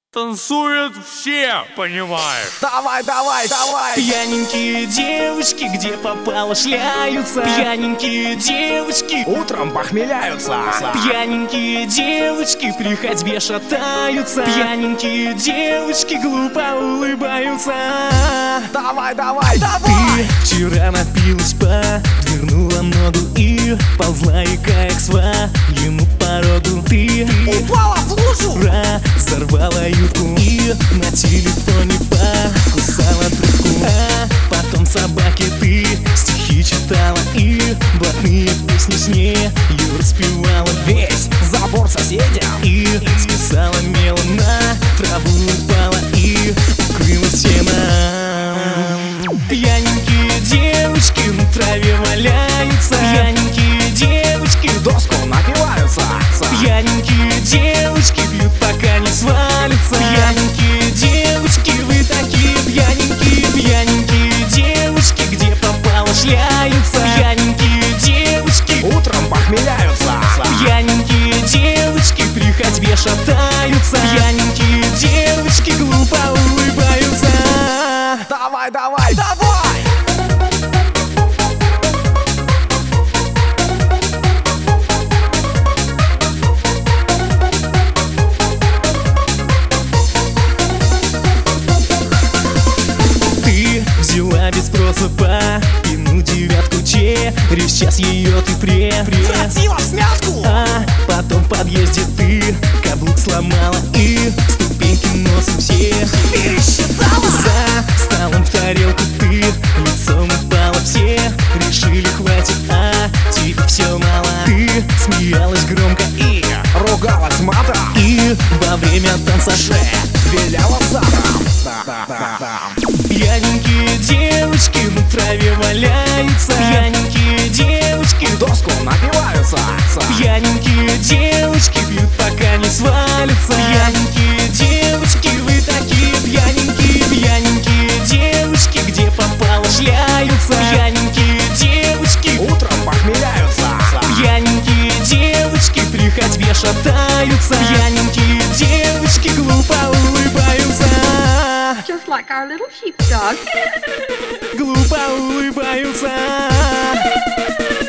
Танцуют все, понимаешь? Давай, давай, давай! Пьяненькие девочки, где попало, шляются. Пьяненькие девочки утром похмеляются. Пьяненькие девочки при ходьбе шатаются. Пьяненькие девочки глупо улыбаются. Давай, давай, давай! Ты вчера напилась, подвернула ногу и ползла икая к своему порогу. Ты упала в лужу, разорвала юбку и на телефоне покусала трубку. А потом собаке ты стихи читала и блатные песни с нею распевала. Весь забор соседям и списала мелом, на траву упала и укрылась сеном. Пьяненькие девочки на траве валяются. Пьяненькие девочки в доску напиваются. Пьяненькие девочки пьют, пока не свалятся. Пьяненькие девочки, вы такие пьяненькие. Пьяненькие девочки, где попало, шляются. Пьяненькие девочки утром похмеляются. Пьяненькие девочки при ходьбе шатаются. Пьяненькие девочки глупо улыбаются. Давай, давай, давай! Взяла без спроса по пину девятку, через час ее ты превратила в смятку. А потом в подъезде ты каблук сломала и ступеньки носом все пересчитала. За столом в тарелку ты лицом упала. Все решили хватит, а тебе все мало. Ты смеялась громко и ругалась матом. И во время танца виляла задом. Пьяненькие девочки на траве валяются. Пьяненькие девочки в доску напиваются. Пьяненькие девочки пьют, пока не свалятся. Пьяненькие девочки, вы такие пьяненькие. Пьяненькие девочки, где попало, шляются. Пьяненькие девочки утром похмеляются. Пьяненькие девочки при ходьбе шатаются. Пьяненькие девочки глупо улыбаются. Just like our little sheepdog. Глупо улыбаются.